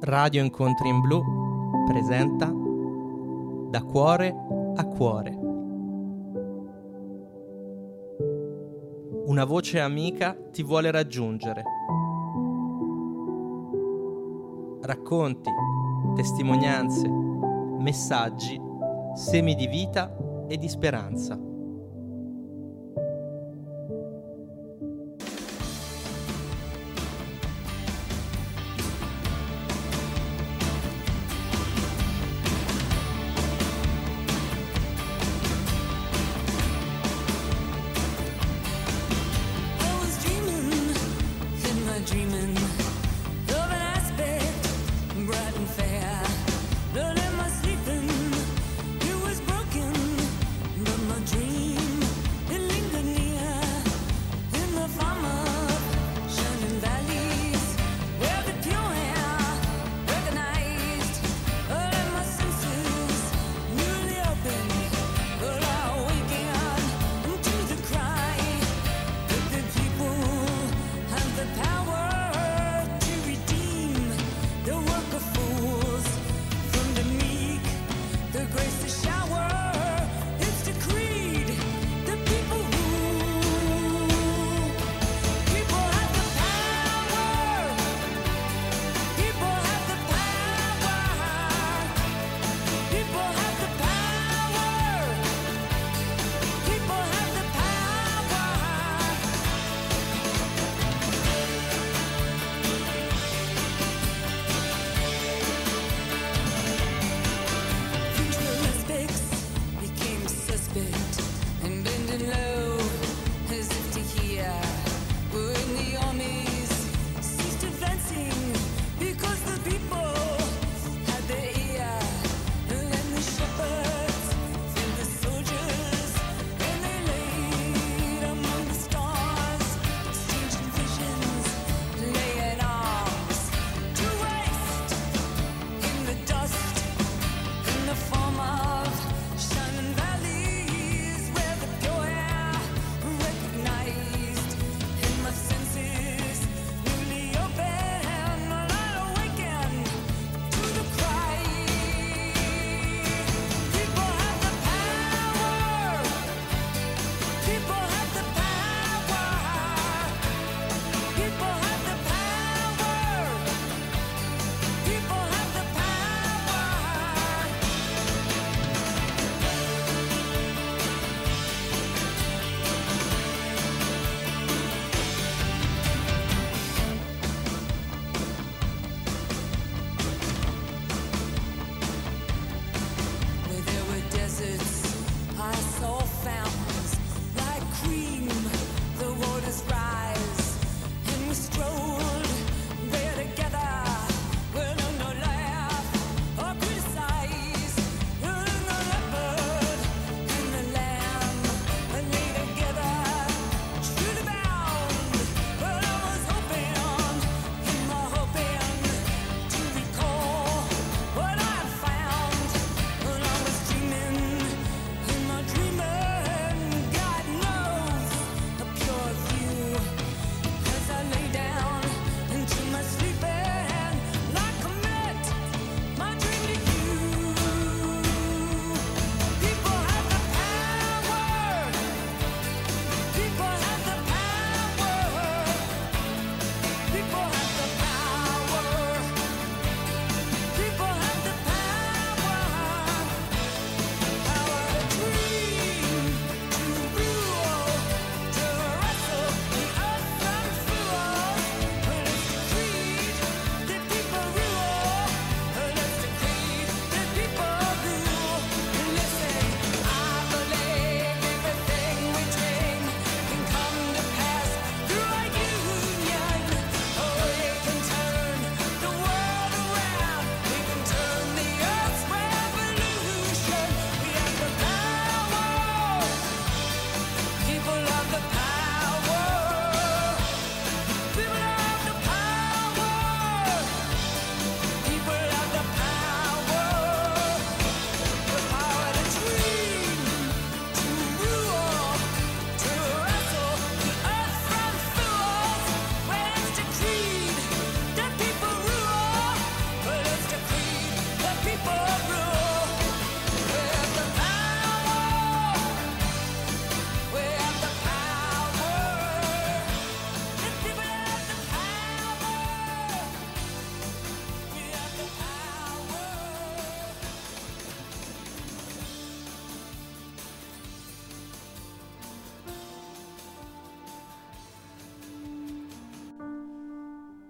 Radio Incontri in Blu presenta Da cuore a cuore. Una voce amica ti vuole raggiungere. Racconti, testimonianze, messaggi, semi di vita e di speranza. Power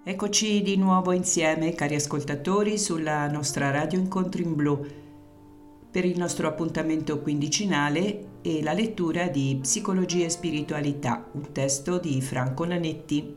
Eccoci di nuovo insieme, cari ascoltatori, sulla nostra Radio Incontri in Blu per il nostro appuntamento quindicinale e la lettura di Psicologia e Spiritualità, un testo di Franco Nanetti.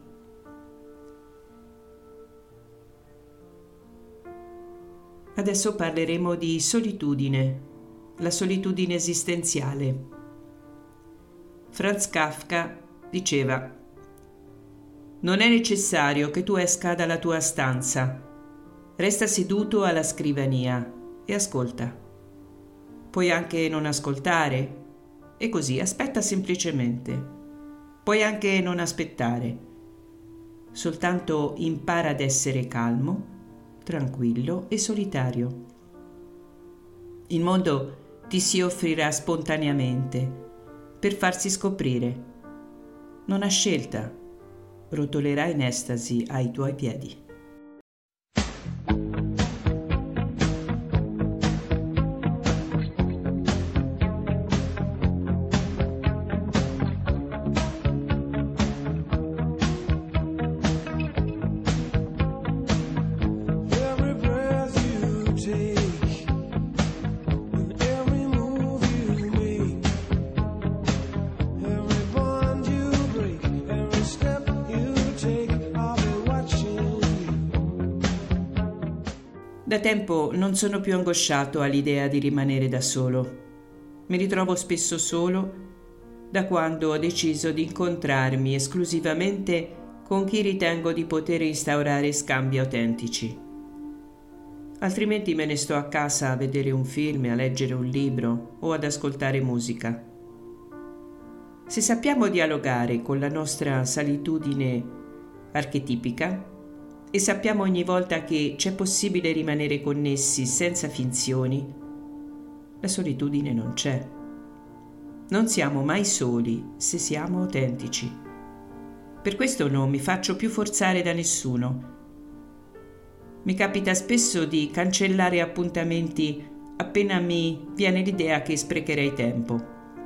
Adesso parleremo di solitudine, la solitudine esistenziale. Franz Kafka diceva: non è necessario che tu esca dalla tua stanza. Resta seduto alla scrivania e ascolta. Puoi anche non ascoltare e così aspetta semplicemente. Puoi anche non aspettare. Soltanto impara ad essere calmo, tranquillo e solitario. Il mondo ti si offrirà spontaneamente per farsi scoprire. Non ha scelta. Rotolerà in estasi ai tuoi piedi. Da tempo non sono più angosciato all'idea di rimanere da solo. Mi ritrovo spesso solo da quando ho deciso di incontrarmi esclusivamente con chi ritengo di poter instaurare scambi autentici. Altrimenti me ne sto a casa a vedere un film, a leggere un libro o ad ascoltare musica. Se sappiamo dialogare con la nostra solitudine archetipica, e sappiamo ogni volta che c'è possibile rimanere connessi senza finzioni, la solitudine non c'è. Non siamo mai soli se siamo autentici. Per questo non mi faccio più forzare da nessuno. Mi capita spesso di cancellare appuntamenti appena mi viene l'idea che sprecherei tempo.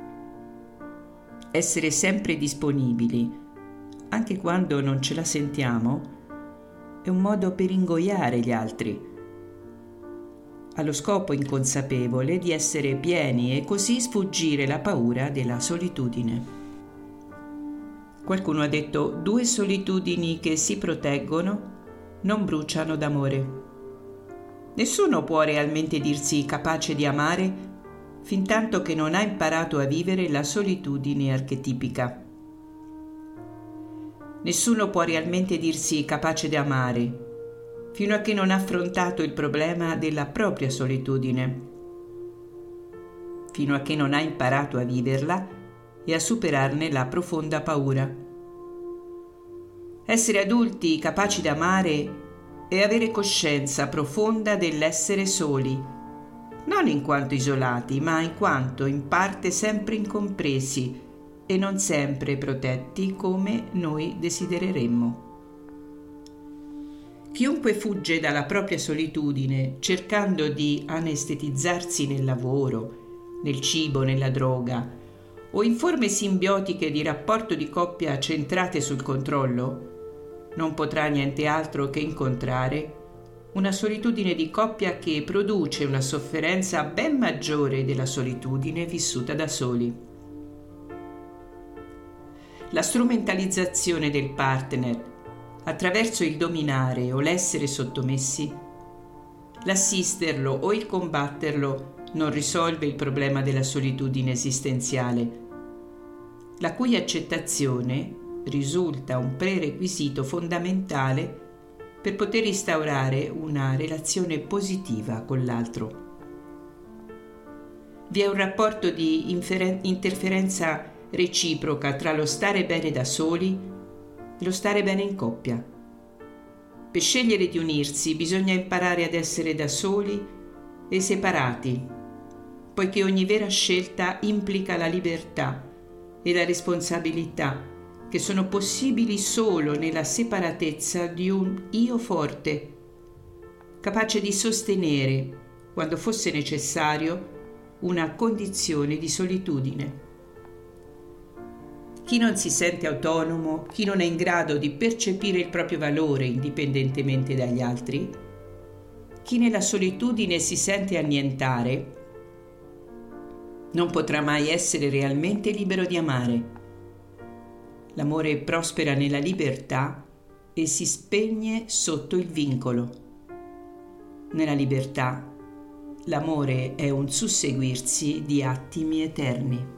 Essere sempre disponibili, anche quando non ce la sentiamo, è un modo per ingoiare gli altri, allo scopo inconsapevole di essere pieni e così sfuggire la paura della solitudine. Qualcuno ha detto: 2 solitudini che si proteggono non bruciano d'amore. Nessuno può realmente dirsi capace di amare fintanto che non ha imparato a vivere la solitudine archetipica. Nessuno può realmente dirsi capace di amare fino a che non ha affrontato il problema della propria solitudine, fino a che non ha imparato a viverla e a superarne la profonda paura. Essere adulti capaci di amare è avere coscienza profonda dell'essere soli, non in quanto isolati, ma in quanto in parte sempre incompresi e non sempre protetti come noi desidereremmo. Chiunque fugge dalla propria solitudine cercando di anestetizzarsi nel lavoro, nel cibo, nella droga o in forme simbiotiche di rapporto di coppia centrate sul controllo, non potrà niente altro che incontrare una solitudine di coppia che produce una sofferenza ben maggiore della solitudine vissuta da soli. La strumentalizzazione del partner attraverso il dominare o l'essere sottomessi, l'assisterlo o il combatterlo non risolve il problema della solitudine esistenziale, la cui accettazione risulta un prerequisito fondamentale per poter instaurare una relazione positiva con l'altro. Vi è un rapporto di interferenza reciproca tra lo stare bene da soli e lo stare bene in coppia. Per scegliere di unirsi bisogna imparare ad essere da soli e separati, poiché ogni vera scelta implica la libertà e la responsabilità, che sono possibili solo nella separatezza di un io forte, capace di sostenere, quando fosse necessario, una condizione di solitudine. Chi non si sente autonomo, chi non è in grado di percepire il proprio valore indipendentemente dagli altri, chi nella solitudine si sente annientare, non potrà mai essere realmente libero di amare. L'amore prospera nella libertà e si spegne sotto il vincolo. Nella libertà, l'amore è un susseguirsi di attimi eterni.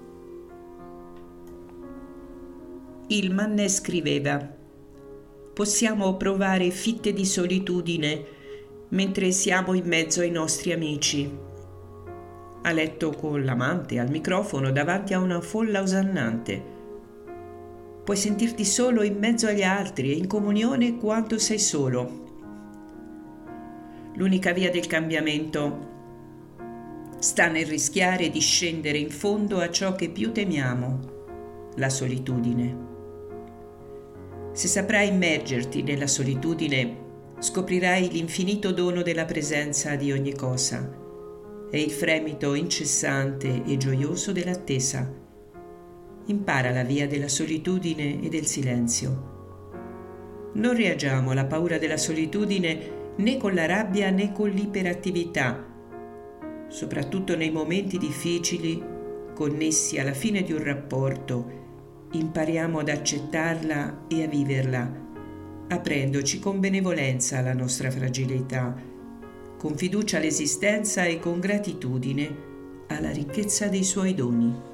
Hillman scriveva: possiamo provare fitte di solitudine mentre siamo in mezzo ai nostri amici. A letto con l'amante al microfono davanti a una folla osannante. Puoi sentirti solo in mezzo agli altri e in comunione quando sei solo. L'unica via del cambiamento sta nel rischiare di scendere in fondo a ciò che più temiamo, la solitudine. Se saprai immergerti nella solitudine, scoprirai l'infinito dono della presenza di ogni cosa e il fremito incessante e gioioso dell'attesa. Impara la via della solitudine e del silenzio. Non reagiamo alla paura della solitudine né con la rabbia né con l'iperattività, soprattutto nei momenti difficili connessi alla fine di un rapporto. Impariamo ad accettarla e a viverla, aprendoci con benevolenza alla nostra fragilità, con fiducia all'esistenza e con gratitudine alla ricchezza dei suoi doni.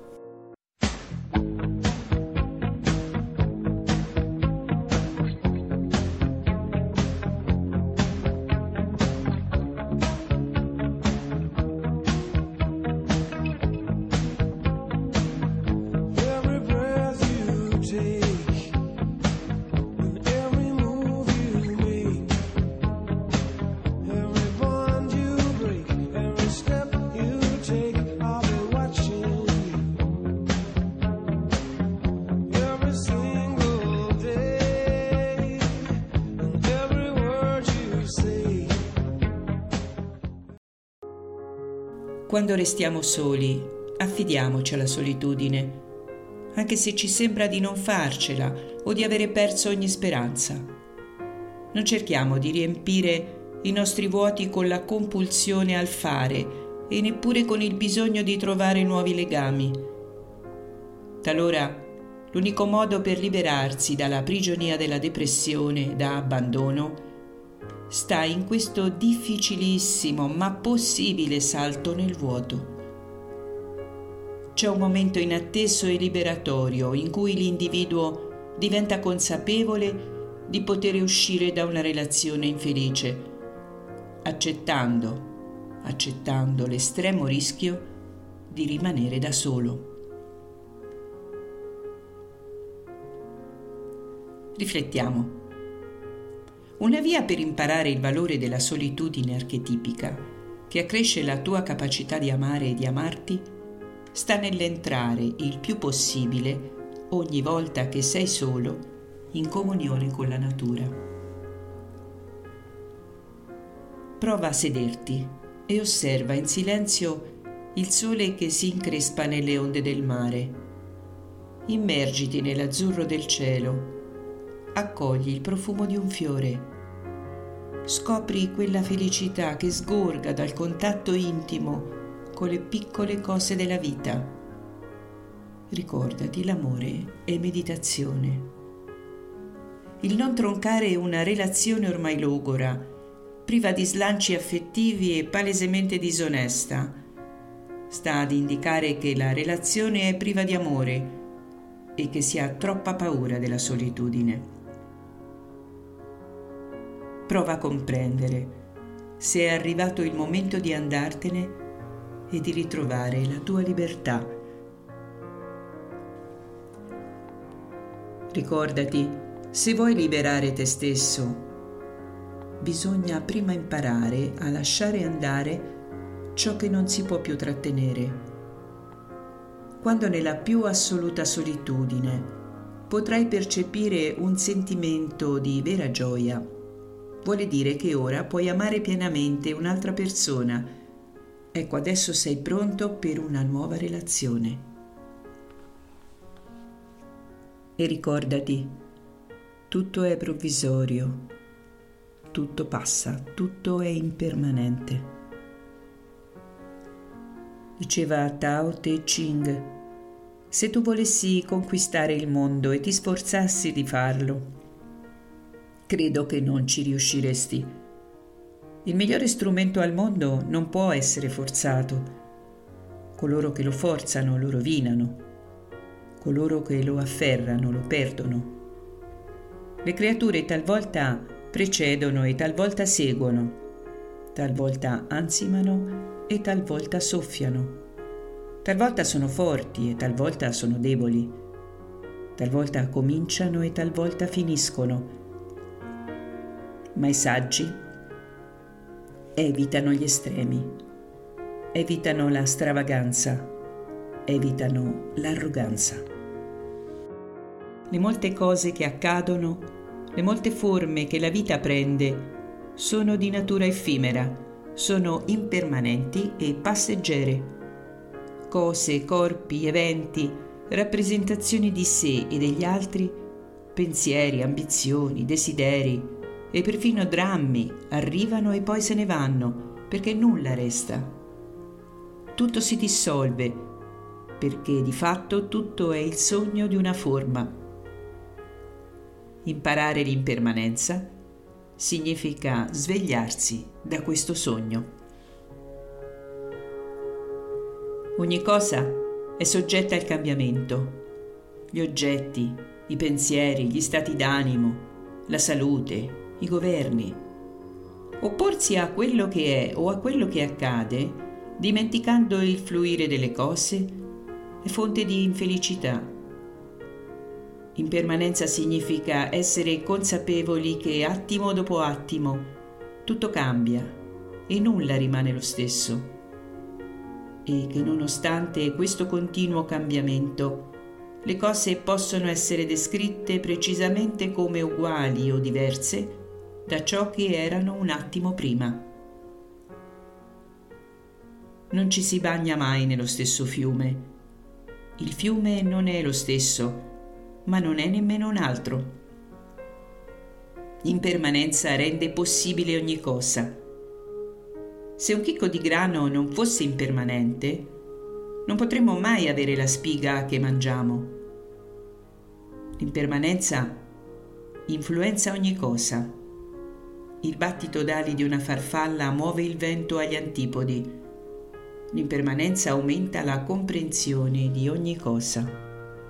Quando restiamo soli, affidiamoci alla solitudine, anche se ci sembra di non farcela o di avere perso ogni speranza. Non cerchiamo di riempire i nostri vuoti con la compulsione al fare e neppure con il bisogno di trovare nuovi legami. Talora, l'unico modo per liberarsi dalla prigionia della depressione da abbandono sta in questo difficilissimo ma possibile salto nel vuoto. C'è un momento inatteso e liberatorio in cui l'individuo diventa consapevole di poter uscire da una relazione infelice, accettando l'estremo rischio di rimanere da solo. Riflettiamo. Una via per imparare il valore della solitudine archetipica, che accresce la tua capacità di amare e di amarti, sta nell'entrare il più possibile, ogni volta che sei solo, in comunione con la natura. Prova a sederti e osserva in silenzio il sole che si increspa nelle onde del mare. Immergiti nell'azzurro del cielo. Accogli il profumo di un fiore. Scopri quella felicità che sgorga dal contatto intimo con le piccole cose della vita. Ricordati, l'amore è meditazione. Il non troncare una relazione ormai logora, priva di slanci affettivi e palesemente disonesta, sta ad indicare che la relazione è priva di amore e che si ha troppa paura della solitudine. Prova a comprendere se è arrivato il momento di andartene e di ritrovare la tua libertà. Ricordati, se vuoi liberare te stesso, bisogna prima imparare a lasciare andare ciò che non si può più trattenere. Quando nella più assoluta solitudine potrai percepire un sentimento di vera gioia, vuole dire che ora puoi amare pienamente un'altra persona. Ecco, adesso sei pronto per una nuova relazione. e ricordati, tutto è provvisorio, tutto passa, tutto è impermanente. Diceva Tao Te Ching: se tu volessi conquistare il mondo e ti sforzassi di farlo, credo che non ci riusciresti. Il migliore strumento al mondo non può essere forzato. Coloro che lo forzano lo rovinano. Coloro che lo afferrano lo perdono. Le creature talvolta precedono e talvolta seguono, talvolta ansimano e talvolta soffiano, talvolta sono forti e talvolta sono deboli, talvolta cominciano e talvolta finiscono, ma i saggi evitano gli estremi, evitano la stravaganza, evitano l'arroganza. Le molte cose che accadono, le molte forme che la vita prende, sono di natura effimera, sono impermanenti e passeggere. Cose, corpi, eventi, rappresentazioni di sé e degli altri, pensieri, ambizioni, desideri e perfino drammi arrivano e poi se ne vanno, perché nulla resta. Tutto si dissolve, perché di fatto tutto è il sogno di una forma. Imparare l'impermanenza significa svegliarsi da questo sogno. Ogni cosa è soggetta al cambiamento. Gli oggetti, i pensieri, gli stati d'animo, la salute, i governi. Opporsi a quello che è o a quello che accade, dimenticando il fluire delle cose, è fonte di infelicità. Impermanenza significa essere consapevoli che attimo dopo attimo tutto cambia e nulla rimane lo stesso, e che nonostante questo continuo cambiamento le cose possono essere descritte precisamente come uguali o diverse da ciò che erano un attimo prima. Non ci si bagna mai nello stesso fiume. Il fiume non è lo stesso, ma non è nemmeno un altro. L'impermanenza rende possibile ogni cosa. Se un chicco di grano non fosse impermanente, non potremmo mai avere la spiga che mangiamo. L'impermanenza influenza ogni cosa. Il battito d'ali di una farfalla muove il vento agli antipodi. L'impermanenza aumenta la comprensione di ogni cosa.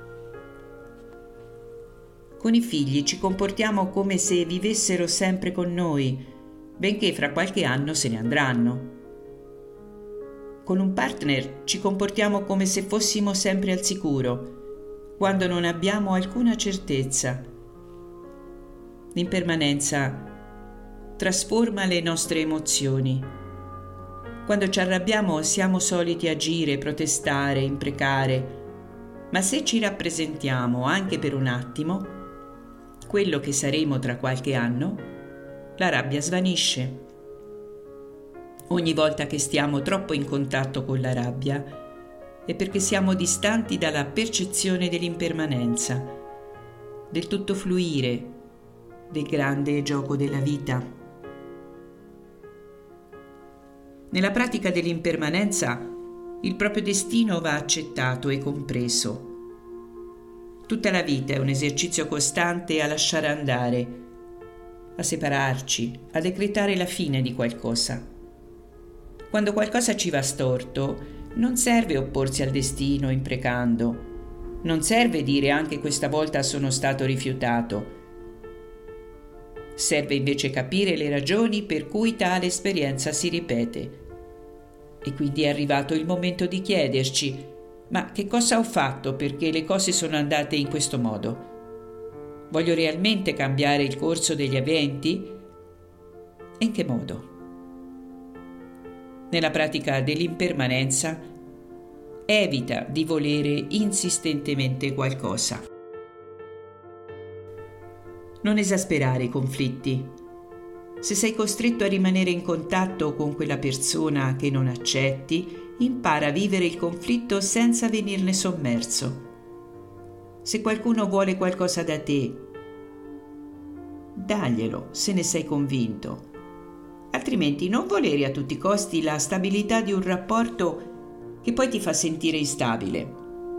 Con i figli ci comportiamo come se vivessero sempre con noi, benché fra qualche anno se ne andranno. Con un partner ci comportiamo come se fossimo sempre al sicuro, quando non abbiamo alcuna certezza. L'impermanenza trasforma le nostre emozioni. Quando ci arrabbiamo siamo soliti agire, protestare, imprecare, ma se ci rappresentiamo anche per un attimo quello che saremo tra qualche anno, la rabbia svanisce. Ogni volta che stiamo troppo in contatto con la rabbia è perché siamo distanti dalla percezione dell'impermanenza, del tutto fluire, del grande gioco della vita. Nella pratica dell'impermanenza il proprio destino va accettato e compreso. Tutta la vita è un esercizio costante a lasciare andare, a separarci, a decretare la fine di qualcosa. Quando qualcosa ci va storto, non serve opporsi al destino imprecando, non serve dire anche questa volta sono stato rifiutato. Serve invece capire le ragioni per cui tale esperienza si ripete. E quindi è arrivato il momento di chiederci: ma che cosa ho fatto perché le cose sono andate in questo modo? Voglio realmente cambiare il corso degli eventi? E in che modo? Nella pratica dell'impermanenza, evita di volere insistentemente qualcosa. Non esasperare i conflitti. Se sei costretto a rimanere in contatto con quella persona che non accetti, impara a vivere il conflitto senza venirne sommerso. Se qualcuno vuole qualcosa da te, daglielo se ne sei convinto. Altrimenti non volere a tutti i costi la stabilità di un rapporto che poi ti fa sentire instabile.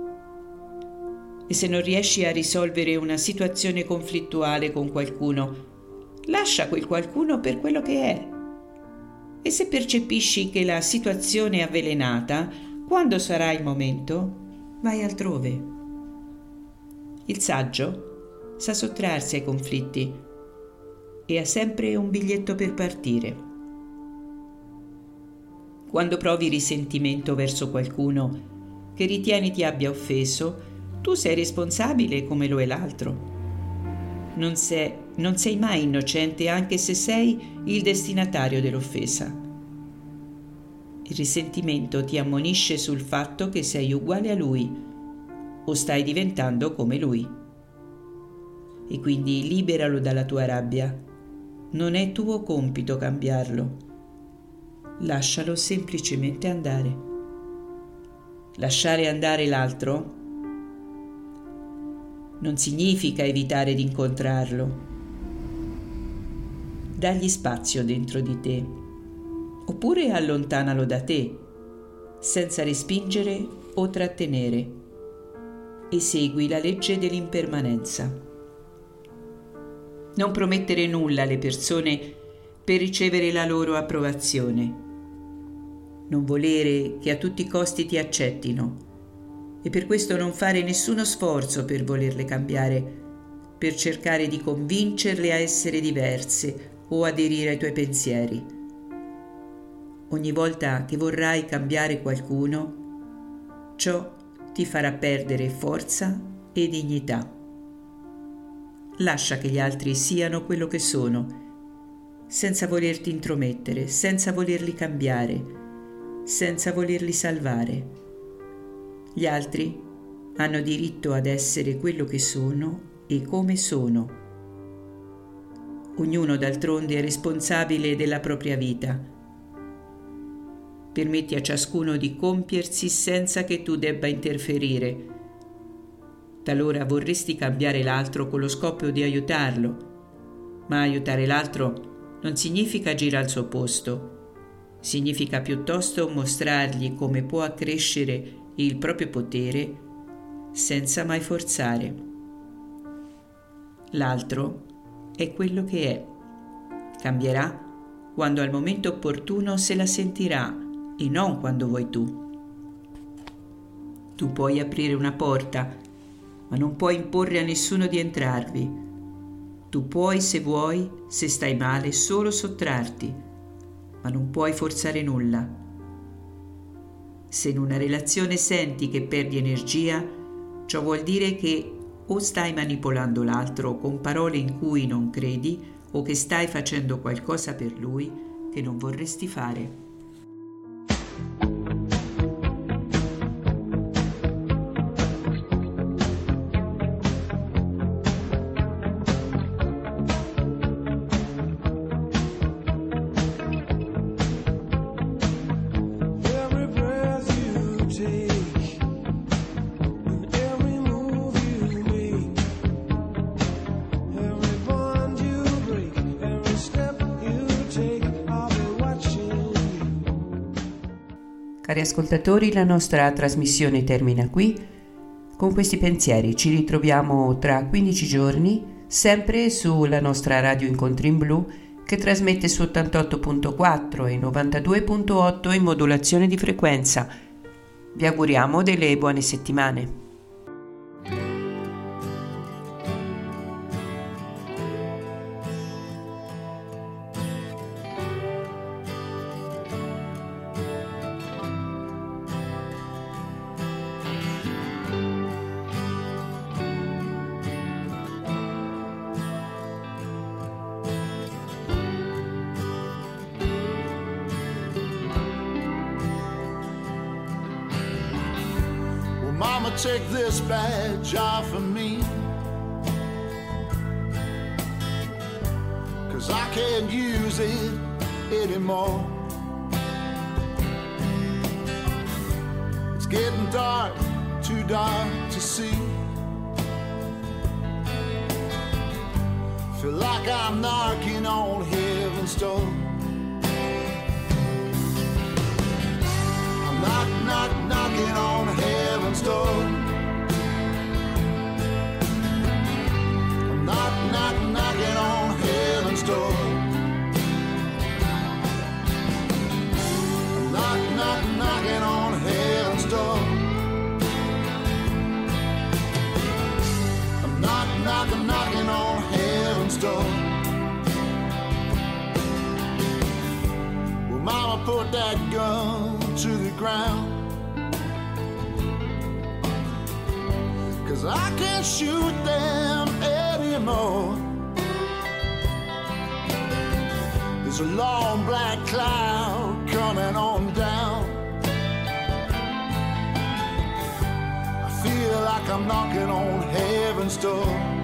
E se non riesci a risolvere una situazione conflittuale con qualcuno, lascia quel qualcuno per quello che è. E se percepisci che la situazione è avvelenata, quando sarà il momento, vai altrove. Il saggio sa sottrarsi ai conflitti e ha sempre un biglietto per partire. Quando provi risentimento verso qualcuno che ritieni ti abbia offeso, tu sei responsabile come lo è l'altro. Non sei mai innocente anche se sei il destinatario dell'offesa. Il risentimento ti ammonisce sul fatto che sei uguale a lui o stai diventando come lui. E quindi liberalo dalla tua rabbia. Non è tuo compito cambiarlo. Lascialo semplicemente andare. Lasciare andare l'altro non significa evitare di incontrarlo. Dagli spazio dentro di te, oppure allontanalo da te, senza respingere o trattenere, e segui la legge dell'impermanenza. Non promettere nulla alle persone per ricevere la loro approvazione. Non volere che a tutti i costi ti accettino e per questo non fare nessuno sforzo per volerle cambiare, per cercare di convincerle a essere diverse o aderire ai tuoi pensieri. Ogni volta che vorrai cambiare qualcuno, ciò ti farà perdere forza e dignità. Lascia che gli altri siano quello che sono, senza volerti intromettere, senza volerli cambiare, senza volerli salvare. Gli altri hanno diritto ad essere quello che sono e come sono. Ognuno d'altronde è responsabile della propria vita. Permetti a ciascuno di compiersi senza che tu debba interferire. Talora vorresti cambiare l'altro con lo scopo di aiutarlo, ma aiutare l'altro non significa agire al suo posto. Significa piuttosto mostrargli come può accrescere il proprio potere senza mai forzare. L'altro è quello che è. Cambierà quando al momento opportuno se la sentirà e non quando vuoi tu. Tu puoi aprire una porta, ma non puoi imporre a nessuno di entrarvi. Tu puoi, se vuoi, se stai male, solo sottrarti, ma non puoi forzare nulla. Se in una relazione senti che perdi energia, ciò vuol dire che o stai manipolando l'altro con parole in cui non credi o che stai facendo qualcosa per lui che non vorresti fare. Cari ascoltatori, la nostra trasmissione termina qui. Con questi pensieri ci ritroviamo tra 15 giorni, sempre sulla nostra radio Incontri in Blu, che trasmette su 88.4 e 92.8 in modulazione di frequenza. Vi auguriamo delle buone settimane. Mama, take this badge off of me, 'cause I can't use it anymore. It's getting dark, too dark to see. Feel like I'm knocking on heaven's door. I'm knocking on heaven's door. I'm knocking on heaven's door. I'm knocking on heaven's door. I'm knocking on heaven's door. Well, Mama put that gun to the ground, 'cause I can't shoot them anymore. There's a long black cloud coming on down. I feel like I'm knocking on heaven's door.